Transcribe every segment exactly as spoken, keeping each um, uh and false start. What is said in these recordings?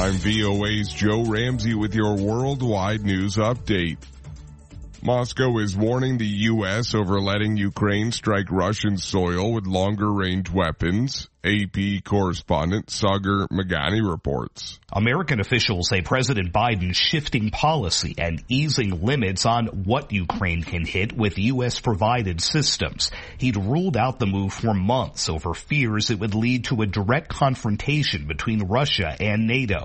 I'm V O A's Joe Ramsey with your worldwide news update. Moscow is warning the U S over letting Ukraine strike Russian soil with longer-range weapons. A P correspondent Sagar Meghani reports. American officials say President Biden's shifting policy and easing limits on what Ukraine can hit with U S-provided systems. He'd ruled out the move for months over fears it would lead to a direct confrontation between Russia and NATO.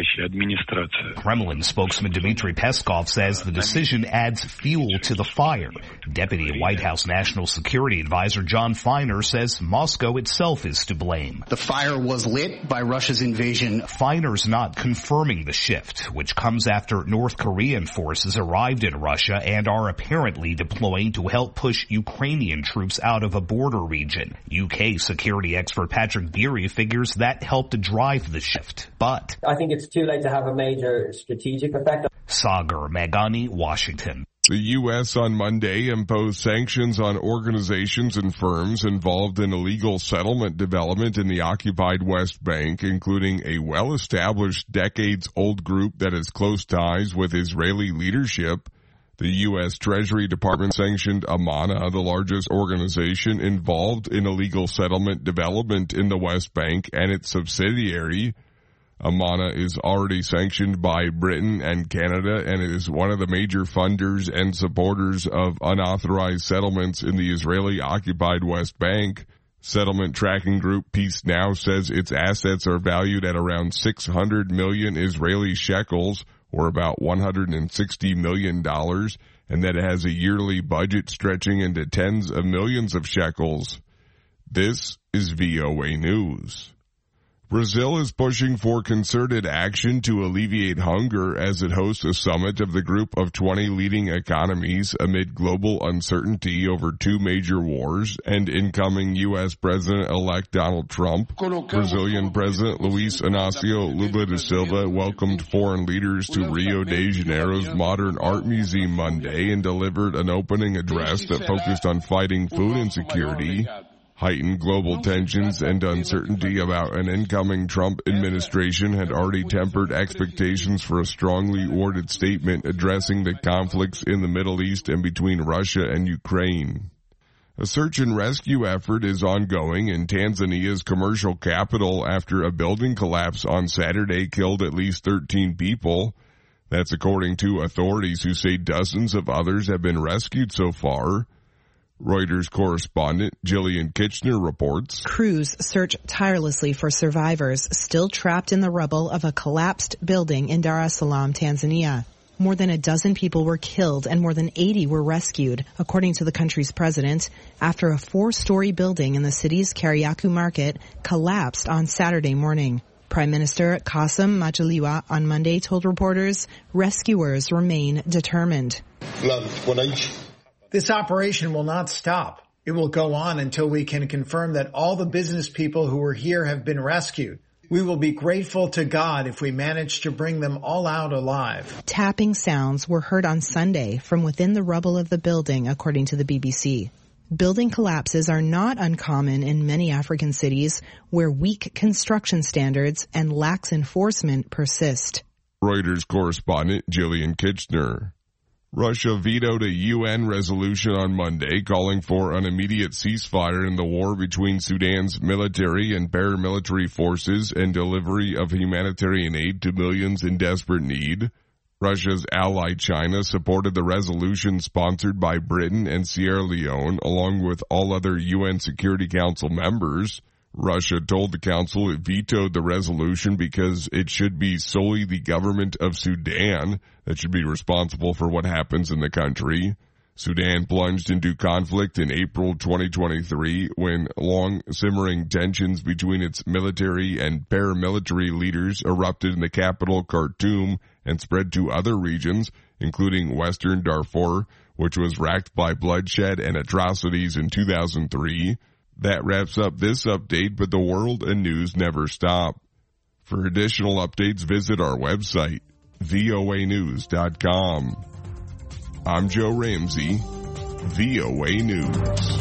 Kremlin spokesman Dmitry Peskov says the decision adds fuel to the fire. Deputy White House National Security Advisor John Feiner says Moscow itself is to blame. The fire was lit by Russia's invasion. Feiner's not confirming the shift, which comes after North Korean forces arrived in Russia and are apparently deploying to help push Ukrainian troops out of a border region. U K security expert Patrick Geary figures that helped drive the shift. But I think it's too late to have a major strategic effect. Sagar Meghani, Washington. The U S on Monday imposed sanctions on organizations and firms involved in illegal settlement development in the occupied West Bank, including a well-established decades-old group that has close ties with Israeli leadership. The U S Treasury Department sanctioned Amana, the largest organization involved in illegal settlement development in the West Bank, and its subsidiary. Amana is already sanctioned by Britain and Canada and is one of the major funders and supporters of unauthorized settlements in the Israeli-occupied West Bank. Settlement tracking group Peace Now says its assets are valued at around six hundred million Israeli shekels, or about one hundred sixty million dollars, and that it has a yearly budget stretching into tens of millions of shekels. This is V O A News. Brazil is pushing for concerted action to alleviate hunger as it hosts a summit of the group of twenty leading economies amid global uncertainty over two major wars and incoming U S President-elect Donald Trump. Brazilian President Luiz Inácio Lula da Silva welcomed foreign leaders to Rio de Janeiro's Modern Art Museum Monday and delivered an opening address that focused on fighting food insecurity. Heightened global tensions and uncertainty about an incoming Trump administration had already tempered expectations for a strongly worded statement addressing the conflicts in the Middle East and between Russia and Ukraine. A search and rescue effort is ongoing in Tanzania's commercial capital after a building collapse on Saturday killed at least thirteen people. That's according to authorities who say dozens of others have been rescued so far. Reuters correspondent Jillian Kitchener reports. Crews search tirelessly for survivors still trapped in the rubble of a collapsed building in Dar es Salaam, Tanzania. More than a dozen people were killed and more than eighty were rescued, according to the country's president, after a four-story building in the city's Kariakoo market collapsed on Saturday morning. Prime Minister Kassim Majaliwa on Monday told reporters rescuers remain determined. This operation will not stop. It will go on until we can confirm that all the business people who were here have been rescued. We will be grateful to God if we manage to bring them all out alive. Tapping sounds were heard on Sunday from within the rubble of the building, according to the B B C. Building collapses are not uncommon in many African cities where weak construction standards and lax enforcement persist. Reuters correspondent Jillian Kitchener. Russia vetoed a U N resolution on Monday calling for an immediate ceasefire in the war between Sudan's military and paramilitary forces and delivery of humanitarian aid to millions in desperate need. Russia's ally China supported the resolution sponsored by Britain and Sierra Leone, along with all other U N Security Council members. Russia told the council it vetoed the resolution because it should be solely the government of Sudan that should be responsible for what happens in the country. Sudan plunged into conflict in April twenty twenty-three when long-simmering tensions between its military and paramilitary leaders erupted in the capital Khartoum and spread to other regions, including western Darfur, which was racked by bloodshed and atrocities in two thousand three. That wraps up this update, but the world and news never stop. For additional updates, visit our website, V O A news dot com. I'm Joe Ramsey, V O A News.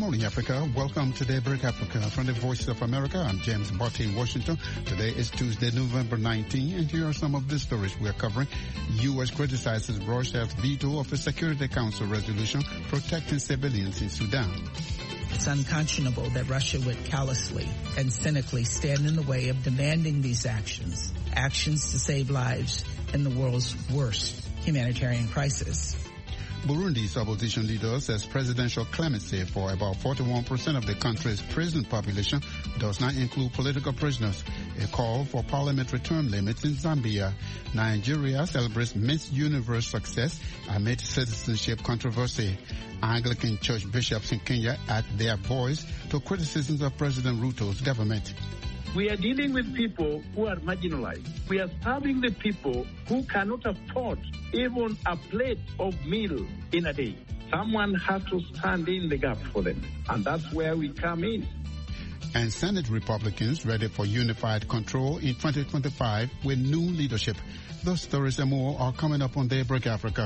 morning, Africa. Welcome to Daybreak Africa. From the Voice of America, I'm James Botte in Washington. Today is Tuesday, November nineteenth, and here are some of the stories we are covering. U S criticizes Russia's veto of the Security Council resolution protecting civilians in Sudan. It's unconscionable that Russia would callously and cynically stand in the way of demanding these actions, actions to save lives in the world's worst humanitarian crisis. Burundi's opposition leader says presidential clemency for about forty-one percent of the country's prison population does not include political prisoners. A call for parliamentary term limits in Zambia. Nigeria celebrates Miss Universe success amid citizenship controversy. Anglican church bishops in Kenya add their voice to criticisms of President Ruto's government. We are dealing with people who are marginalized. We are starving the people who cannot afford even a plate of meal in a day. Someone has to stand in the gap for them, and that's where we come in. And Senate Republicans ready for unified control in twenty twenty-five with new leadership. Those stories and more are coming up on Daybreak Africa.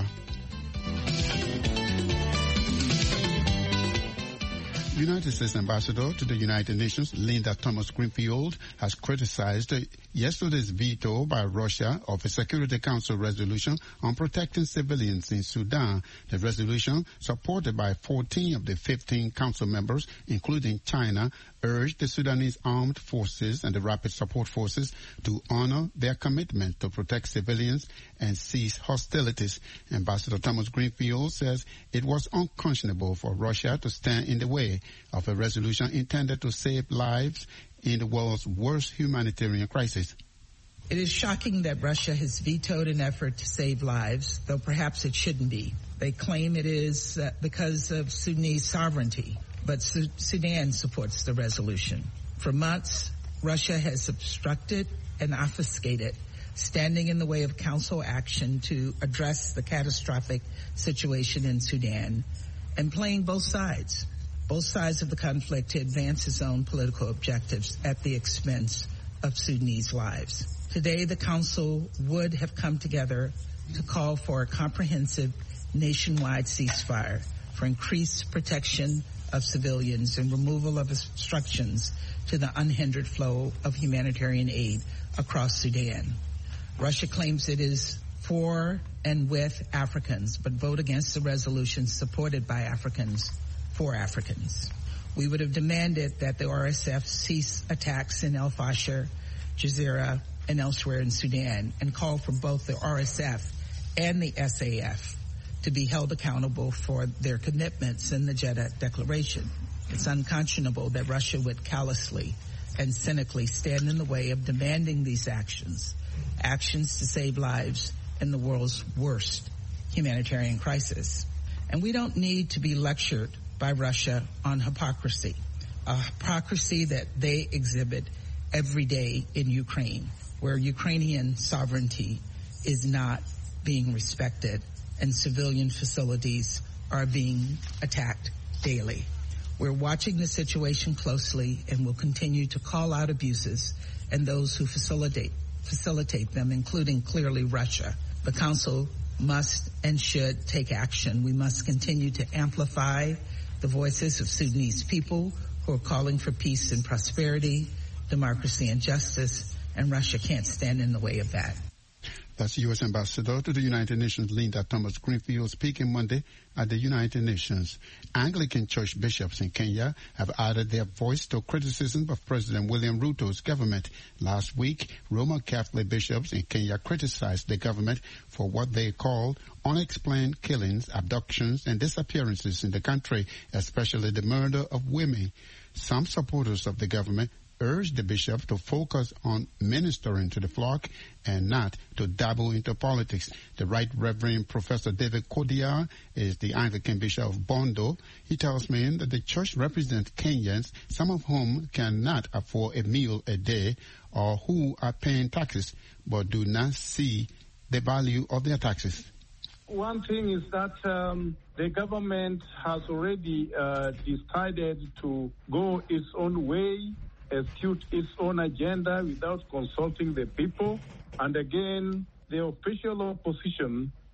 United States Ambassador to the United Nations, Linda Thomas-Greenfield, has criticized yesterday's veto by Russia of a Security Council resolution on protecting civilians in Sudan. The resolution, supported by fourteen of the fifteen council members, including China, urged the Sudanese armed forces and the rapid support forces to honor their commitment to protect civilians and cease hostilities. Ambassador Thomas-Greenfield says it was unconscionable for Russia to stand in the way of a resolution intended to save lives in the world's worst humanitarian crisis. It is shocking that Russia has vetoed an effort to save lives, though perhaps it shouldn't be. They claim it is uh, because of Sudanese sovereignty, but Su- Sudan supports the resolution. For months, Russia has obstructed and obfuscated, standing in the way of council action to address the catastrophic situation in Sudan, and playing both sides. Both sides of the conflict to advance its own political objectives at the expense of Sudanese lives. Today, the Council would have come together to call for a comprehensive nationwide ceasefire, for increased protection of civilians and removal of obstructions to the unhindered flow of humanitarian aid across Sudan. Russia claims it is for and with Africans, but vote against the resolution supported by Africans for Africans. We would have demanded that the R S F cease attacks in El Fasher, Jazeera, and elsewhere in Sudan, and call for both the R S F and the S A F to be held accountable for their commitments in the Jeddah Declaration. It's unconscionable that Russia would callously and cynically stand in the way of demanding these actions, actions to save lives in the world's worst humanitarian crisis. And we don't need to be lectured by Russia on hypocrisy, a hypocrisy that they exhibit every day in Ukraine, where Ukrainian sovereignty is not being respected and civilian facilities are being attacked daily. We're watching the situation closely and will continue to call out abuses and those who facilitate facilitate them, including clearly Russia. The Council must and should take action. We must continue to amplify the voices of Sudanese people who are calling for peace and prosperity, democracy and justice, and Russia can't stand in the way of that. That's U S Ambassador to the United Nations, Linda Thomas-Greenfield, speaking Monday at the United Nations. Anglican church bishops in Kenya have added their voice to criticism of President William Ruto's government. Last week, Roman Catholic bishops in Kenya criticized the government for what they called unexplained killings, abductions, and disappearances in the country, especially the murder of women. Some supporters of the government urged the bishop to focus on ministering to the flock and not to dabble into politics. The Right Reverend Professor David Kodia is the Anglican Bishop of Bondo. He tells me that the church represents Kenyans, some of whom cannot afford a meal a day or who are paying taxes but do not see the value of their taxes. One thing is that um, the government has already uh, decided to go its own way, execute its own agenda without consulting the people. And again, the official opposition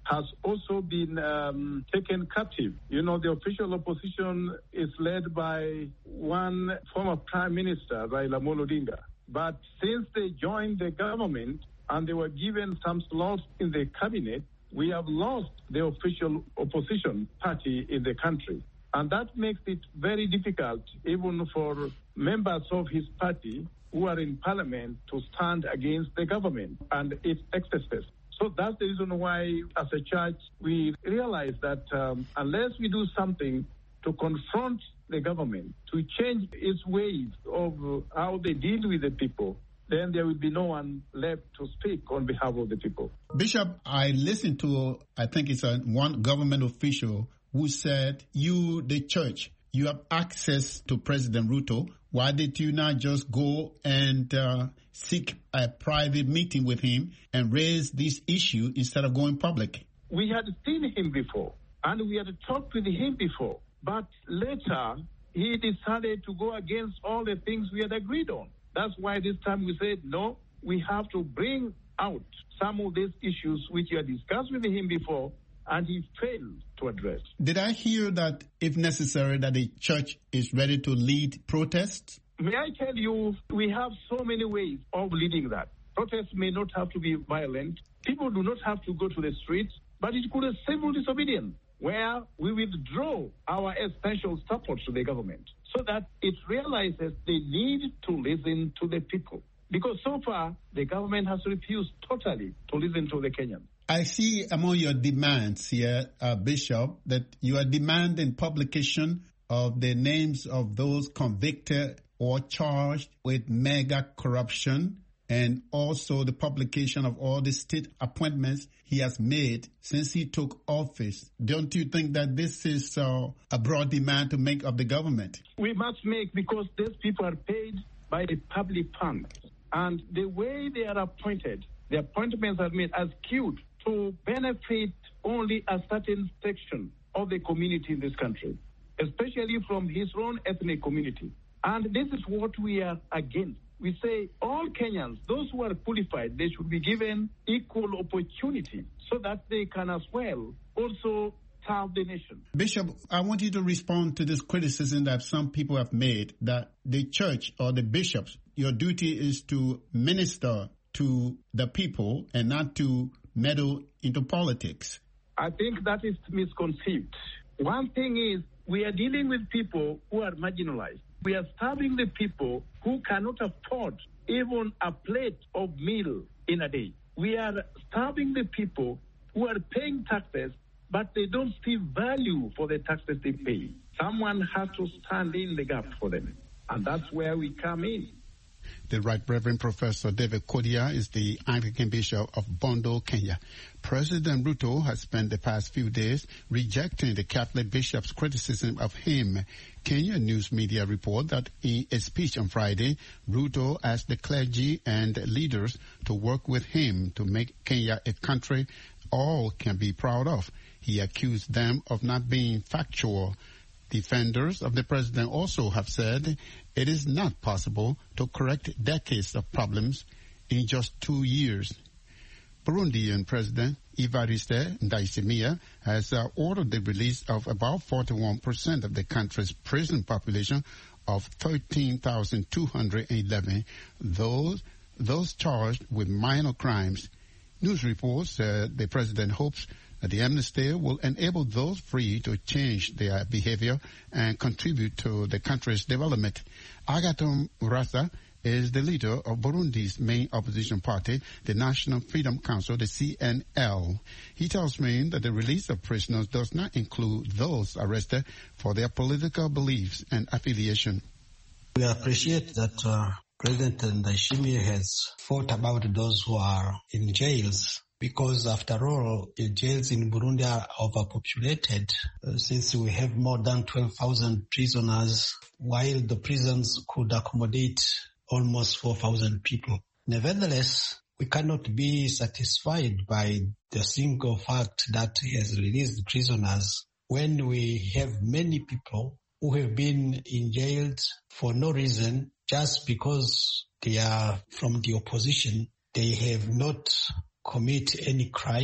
has also been um, taken captive. You know, the official opposition is led by one former Prime Minister, Raila Amolo Odinga. But since they joined the government and they were given some slots in the cabinet, we have lost the official opposition party in the country. And that makes it very difficult even for members of his party who are in parliament to stand against the government and its excesses. So that's the reason why, as a church, we realize that um, unless we do something to confront the government, to change its ways of how they deal with the people, then there will be no one left to speak on behalf of the people. Bishop, I listened to, I think it's a one government official who said, you, the church, you have access to President Ruto. Why did you not just go and uh, seek a private meeting with him and raise this issue instead of going public? We had seen him before, and we had talked with him before. But later, he decided to go against all the things we had agreed on. That's why this time we said, no, we have to bring out some of these issues which we had discussed with him before, and he failed to address. Did I hear that, if necessary, that the church is ready to lead protests? May I tell you, we have so many ways of leading that. Protests may not have to be violent. People do not have to go to the streets, but it could be civil disobedience, where we withdraw our essential support to the government so that it realizes they need to listen to the people. Because so far, the government has refused totally to listen to the Kenyans. I see among your demands here, uh, Bishop, that you are demanding publication of the names of those convicted or charged with mega corruption, and also the publication of all the state appointments he has made since he took office. Don't you think that this is uh, a broad demand to make of the government? We must make, because these people are paid by the public funds. And the way they are appointed, the appointments are made as skewed to benefit only a certain section of the community in this country, especially from his own ethnic community. And this is what we are against. We say all Kenyans, those who are qualified, they should be given equal opportunity so that they can as well also serve the nation. Bishop, I want you to respond to this criticism that some people have made that the church or the bishops, your duty is to minister to the people and not to meddle into politics. I think that is misconceived. One thing is, we are dealing with people who are marginalized. We are starving the people who cannot afford even a plate of meal in a day. We are starving the people who are paying taxes, but they don't see value for the taxes they pay. Someone has to stand in the gap for them, and that's where we come in. The Right Reverend Professor David Kodia is the Anglican Bishop of Bondo, Kenya. President Ruto has spent the past few days rejecting the Catholic bishop's criticism of him. Kenya news media report that in a speech on Friday, Ruto asked the clergy and leaders to work with him to make Kenya a country all can be proud of. He accused them of not being factual. Defenders of the president also have said it is not possible to correct decades of problems in just two years. Burundian President Evariste Ndayishimiye has uh, ordered the release of about forty-one percent of the country's prison population of thirteen thousand two hundred eleven, those, those charged with minor crimes. News reports said uh, the president hopes that the amnesty will enable those free to change their behavior and contribute to the country's development. Agathon Rwasa is the leader of Burundi's main opposition party, the National Freedom Council, the C N L. He tells me that the release of prisoners does not include those arrested for their political beliefs and affiliation. We appreciate that uh, President Ndayishimiye has fought about those who are in jails, because after all, the jails in Burundi are overpopulated, uh, since we have more than twelve thousand prisoners, while the prisons could accommodate almost four thousand people. Nevertheless, we cannot be satisfied by the single fact that he has released prisoners when we have many people who have been in jail for no reason, just because they are from the opposition. They have not commit any crime,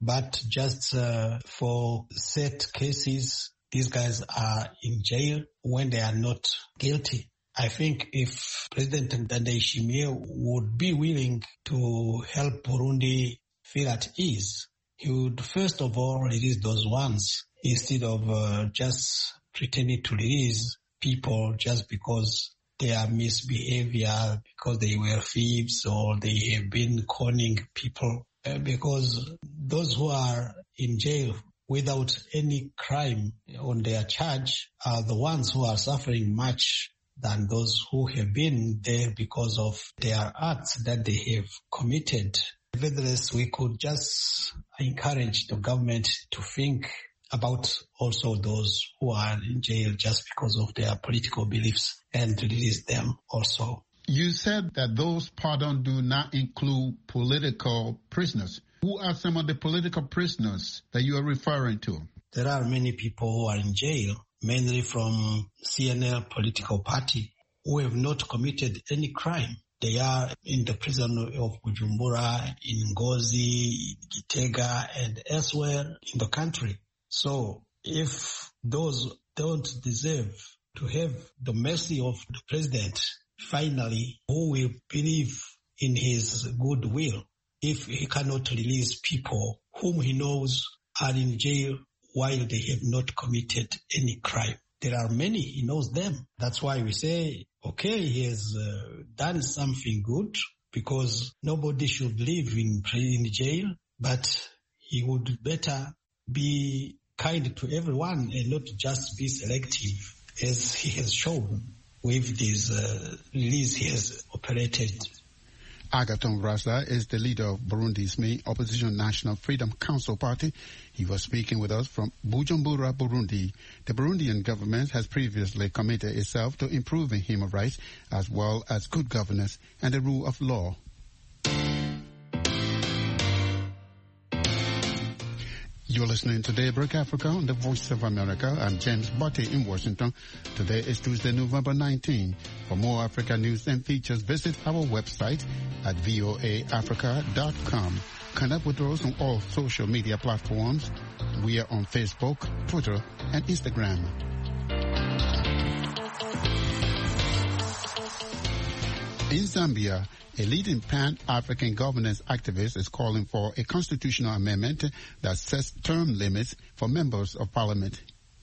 but just uh, for set cases, these guys are in jail when they are not guilty. I think if President Ndayishimiye would be willing to help Burundi feel at ease, he would first of all release those ones instead of uh, just pretending to release people just because their misbehavior, because they were thieves or they have been conning people. Uh, because those who are in jail without any crime on their charge are the ones who are suffering much than those who have been there because of their acts that they have committed. Nevertheless, we could just encourage the government to think about also those who are in jail just because of their political beliefs and release them also. You said that those pardons do not include political prisoners. Who are some of the political prisoners that you are referring to? There are many people who are in jail, mainly from C N L political party, who have not committed any crime. They are in the prison of Bujumbura, in Ngozi, Gitega, and elsewhere in the country. So if those don't deserve to have the mercy of the president, finally, who will believe in his goodwill if he cannot release people whom he knows are in jail while they have not committed any crime? There are many, he knows them. That's why we say, okay, he has uh, done something good because nobody should live in, in jail, but he would better be kind to everyone and not just be selective as he has shown with this uh, release he has operated. Agathon Rwasa is the leader of Burundi's main opposition National Freedom Council party. He was speaking with us from Bujumbura, Burundi. The Burundian government has previously committed itself to improving human rights as well as good governance and the rule of law. You're listening to Daybreak Africa on the Voice of America. I'm James Botte in Washington. Today is Tuesday, November nineteenth. For more Africa news and features, visit our website at voa africa dot com. Connect with us on all social media platforms. We are on Facebook, Twitter, and Instagram. In Zambia, a leading Pan-African governance activist is calling for a constitutional amendment that sets term limits for members of parliament.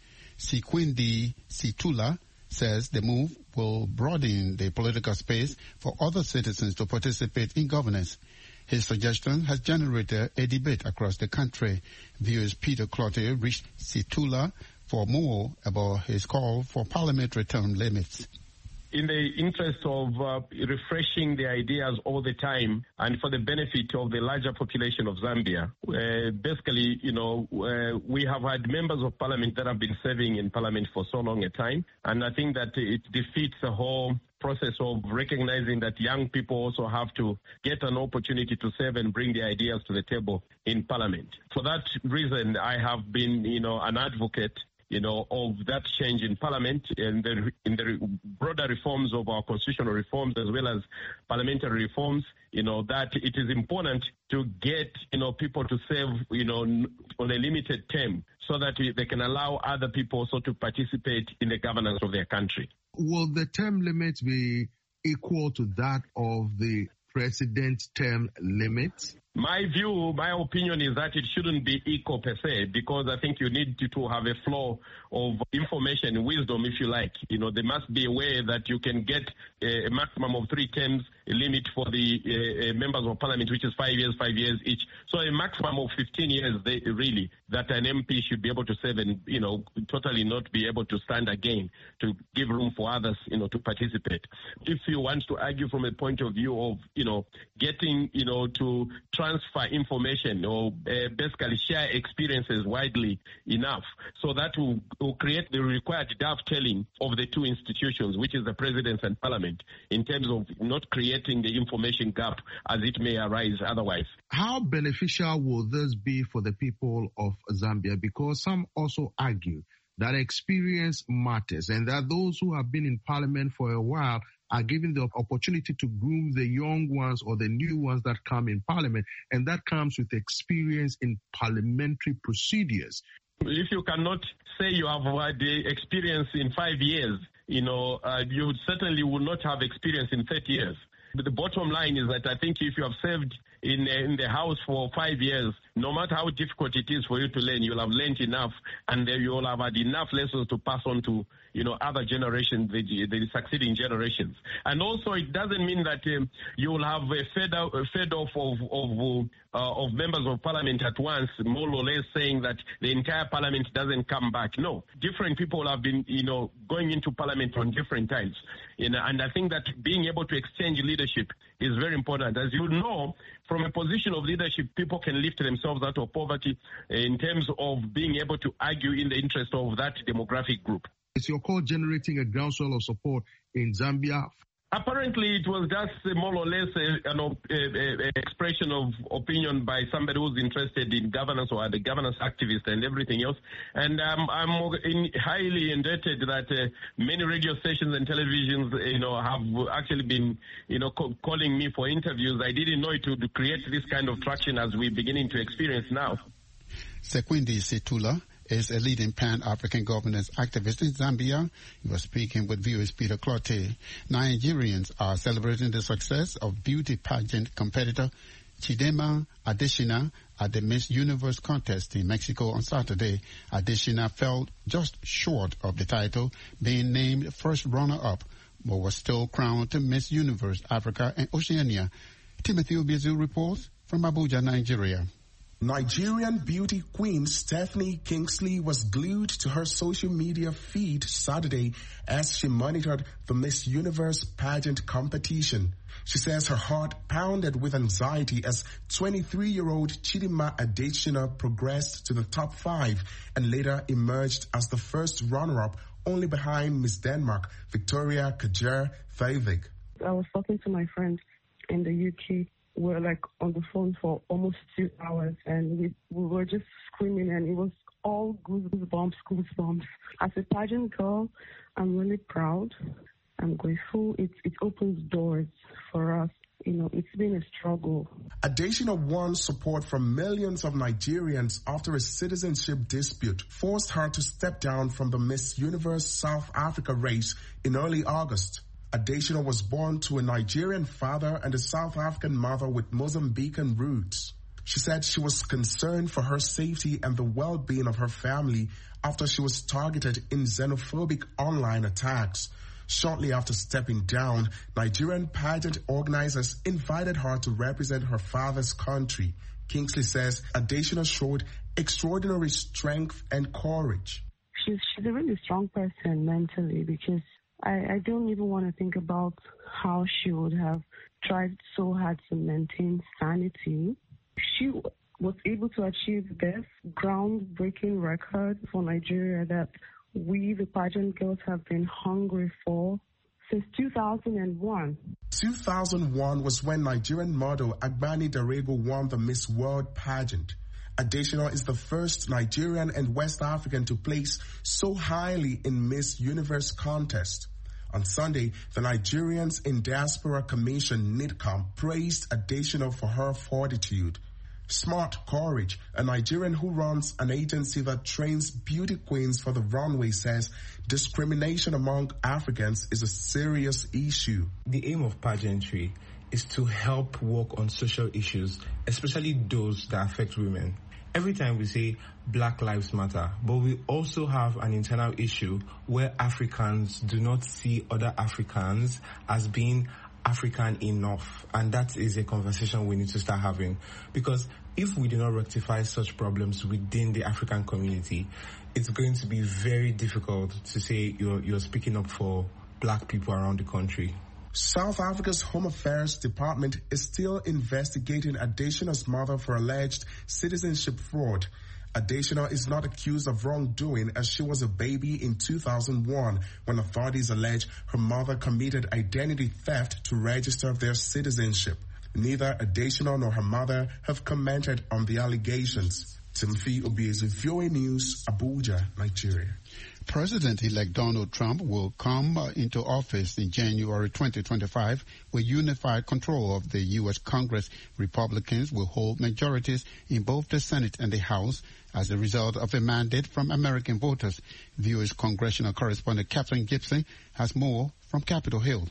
Sikwindi Situla says the move will broaden the political space for other citizens to participate in governance. His suggestion has generated a debate across the country. Viewers Peter Cloutier reached Situla for more about his call for parliamentary term limits. In the interest of uh, refreshing the ideas all the time and for the benefit of the larger population of Zambia, uh, basically, you know, uh, we have had members of parliament that have been serving in parliament for so long a time, and I think that it defeats the whole process of recognizing that young people also have to get an opportunity to serve and bring their ideas to the table in parliament. For that reason, I have been, you know, an advocate you know, of that change in parliament and the, in the broader reforms of our constitutional reforms as well as parliamentary reforms, you know, that it is important to get, you know, people to serve, you know, on a limited term so that they can allow other people also to participate in the governance of their country. Will the term limit be equal to that of the president's term limit? My view, my opinion is that it shouldn't be equal per se, because I think you need to, to have a flow of information, wisdom, if you like. You know, there must be a way that you can get a, a maximum of three terms, a limit for the uh, members of parliament, which is five years, five years each. So a maximum of fifteen years, they, really, that an M P should be able to serve and, you know, totally not be able to stand again, to give room for others, you know, to participate. If you want to argue from a point of view of, you know, getting, you know, to transfer information or uh, basically share experiences widely enough so that will, will create the required dovetailing of the two institutions, which is the president and parliament, in terms of not creating the information gap as it may arise otherwise. How beneficial will this be for the people of Zambia? Because some also argue that experience matters and that those who have been in parliament for a while are given the opportunity to groom the young ones or the new ones that come in parliament, and that comes with experience in parliamentary procedures. If you cannot say you have had the experience in five years, you know, uh, you certainly will not have experience in thirty years. But the bottom line is that I think if you have served in, uh, in the House for five years, no matter how difficult it is for you to learn, you'll have learned enough, and uh, you'll have had enough lessons to pass on to, you know, other generations, the, the succeeding generations. And also, it doesn't mean that um, you will have a fed, out, a fed off of of, uh, of members of parliament at once, more or less saying that the entire parliament doesn't come back. No, different people have been, you know, going into parliament on different times. You know, and I think that being able to exchange leadership is very important. As you know, from a position of leadership, people can lift themselves out of poverty in terms of being able to argue in the interest of that demographic group. Is your call generating a groundswell of support in Zambia? Apparently, it was just more or less an expression of opinion by somebody who's interested in governance or the governance activist and everything else. And um, I'm in, highly indebted that uh, many radio stations and televisions, you know, have actually been, you know, co- calling me for interviews. I didn't know it would create this kind of traction as we're beginning to experience now. Sekwindi Situla is a leading Pan-African governance activist in Zambia. He was speaking with V O A's Peter Clotte. Nigerians are celebrating the success of beauty pageant competitor Chidema Adeshina at the Miss Universe contest in Mexico on Saturday. Adeshina fell just short of the title, being named first runner-up, but was still crowned Miss Universe Africa and Oceania. Timothy Obiezu reports from Abuja, Nigeria. Nigerian beauty queen Stephanie Kingsley was glued to her social media feed Saturday as she monitored the Miss Universe pageant competition. She says her heart pounded with anxiety as twenty-three-year-old Chidema Adeshina progressed to the top five and later emerged as the first runner-up, only behind Miss Denmark, Victoria Kjaer Theivig. I was talking to my friend in the U K. We were like on the phone for almost two hours and we, we were just screaming and it was all goosebumps, goosebumps. As a pageant girl, I'm really proud. I'm grateful. It, it opens doors for us. You know, it's been a struggle. Adeshina won support from millions of Nigerians after a citizenship dispute forced her to step down from the Miss Universe South Africa race in early August. Adeshina was born to a Nigerian father and a South African mother with Mozambican roots. She said she was concerned for her safety and the well-being of her family after she was targeted in xenophobic online attacks. Shortly after stepping down, Nigerian pageant organizers invited her to represent her father's country. Kingsley says Adeshina showed extraordinary strength and courage. She's, she's a really strong person mentally because I, I don't even want to think about how she would have tried so hard to maintain sanity. She was able to achieve this groundbreaking record for Nigeria that we, the pageant girls, have been hungry for since two thousand one. two thousand one was when Nigerian model Agbani Darego won the Miss World pageant. Adeshina is the first Nigerian and West African to place so highly in Miss Universe contest. On Sunday, the Nigerians in Diaspora Commission, NIDCOM, praised Adeshina for her fortitude. Smart Courage, a Nigerian who runs an agency that trains beauty queens for the runway, says discrimination among Africans is a serious issue. The aim of pageantry is to help work on social issues, especially those that affect women. Every time we say Black Lives Matter, but we also have an internal issue where Africans do not see other Africans as being African enough. And that is a conversation we need to start having. Because if we do not rectify such problems within the African community, it's going to be very difficult to say you're, you're speaking up for Black people around the country. South Africa's Home Affairs Department is still investigating Adeshina's mother for alleged citizenship fraud. Adeshina is not accused of wrongdoing as she was a baby in two thousand one when authorities allege her mother committed identity theft to register their citizenship. Neither Adeshina nor her mother have commented on the allegations. Timothy Obiezu, V O A News, Abuja, Nigeria. President-elect Donald Trump will come uh, into office in January twenty twenty-five with unified control of the U S Congress. Republicans will hold majorities in both the Senate and the House as a result of a mandate from American voters. V O A's congressional correspondent Catherine Gibson has more from Capitol Hill.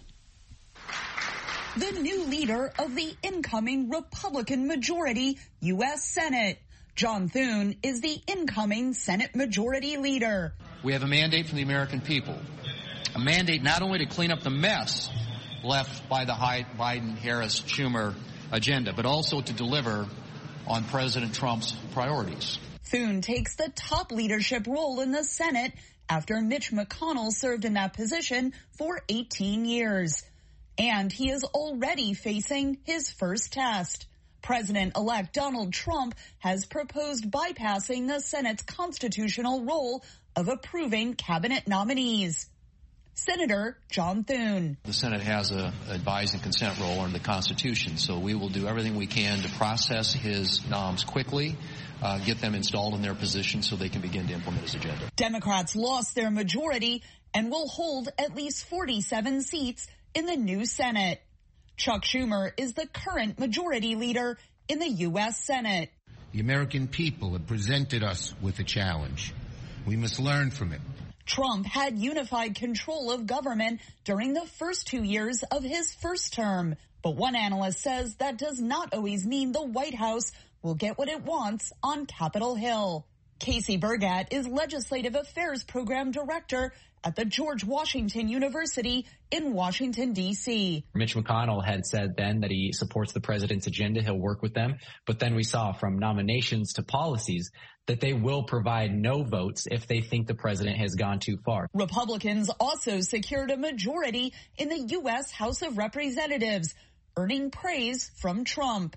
The new leader of the incoming Republican majority U S Senate. John Thune is the incoming Senate Majority Leader. We have a mandate from the American people, a mandate not only to clean up the mess left by the Biden-Harris-Schumer agenda, but also to deliver on President Trump's priorities. Thune takes the top leadership role in the Senate after Mitch McConnell served in that position for eighteen years. And he is already facing his first test. President-elect Donald Trump has proposed bypassing the Senate's constitutional role of approving cabinet nominees. Senator John Thune. The Senate has a advise and consent role under the Constitution, so we will do everything we can to process his noms quickly, uh, get them installed in their position so they can begin to implement his agenda. Democrats lost their majority and will hold at least forty-seven seats in the new Senate. Chuck Schumer is the current majority leader in the U S Senate. The American people have presented us with a challenge. We must learn from it. Trump had unified control of government during the first two years of his first term. But one analyst says that does not always mean the White House will get what it wants on Capitol Hill. Casey Burgat is Legislative Affairs Program Director at the George Washington University in Washington, D C Mitch McConnell had said then that he supports the president's agenda. He'll work with them. But then we saw from nominations to policies that they will provide no votes if they think the president has gone too far. Republicans also secured a majority in the U S House of Representatives, earning praise from Trump.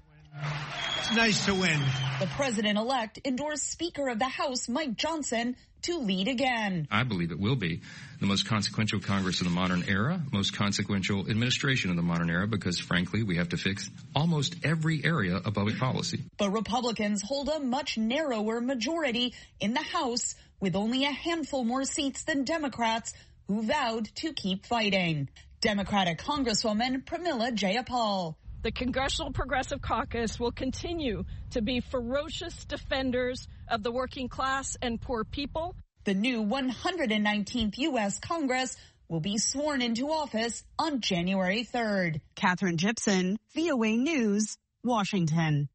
It's nice to win. The president-elect endorsed Speaker of the House Mike Johnson to lead again. I believe it will be the most consequential Congress in the modern era, most consequential administration in the modern era, because frankly, we have to fix almost every area of public policy. But Republicans hold a much narrower majority in the House, with only a handful more seats than Democrats, who vowed to keep fighting. Democratic Congresswoman Pramila Jayapal. The Congressional Progressive Caucus will continue to be ferocious defenders of the working class and poor people. The new one hundred nineteenth U S Congress will be sworn into office on January third. Catherine Gibson, V O A News, Washington.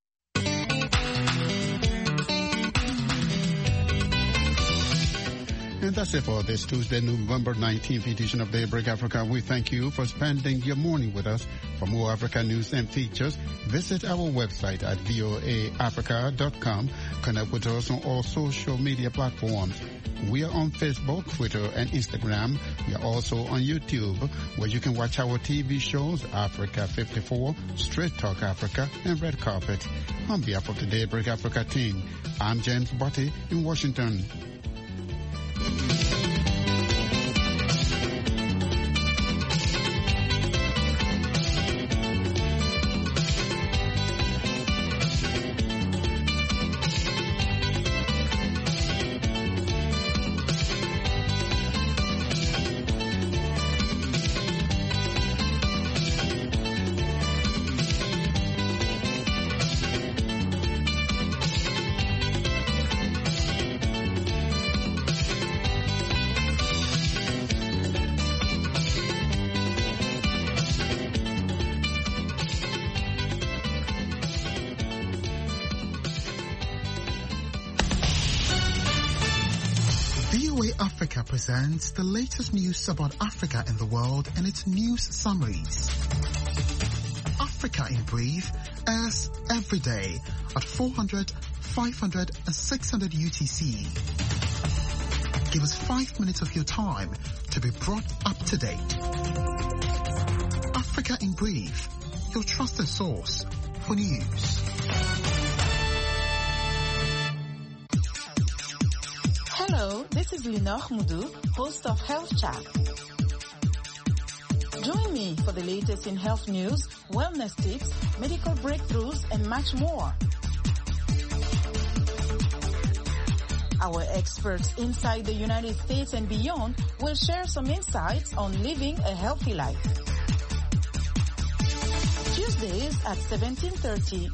And that's it for this Tuesday, November nineteenth edition of Daybreak Africa. We thank you for spending your morning with us. For more Africa news and features, visit our website at voa africa dot com. Connect with us on all social media platforms. We are on Facebook, Twitter, and Instagram. We are also on YouTube, where you can watch our T V shows, Africa fifty-four, Straight Talk Africa, and Red Carpet. On behalf of the Daybreak Africa team, I'm James Botti in Washington. Africa presents the latest news about Africa and the world and its news summaries. Africa in Brief airs every day at four hundred, five hundred, and six hundred U T C. Give us five minutes of your time to be brought up to date. Africa in Brief, your trusted source for news. Hello, this is Lenore Moudou, host of Health Chat. Join me for the latest in health news, wellness tips, medical breakthroughs, and much more. Our experts inside the United States and beyond will share some insights on living a healthy life. Tuesdays at seventeen thirty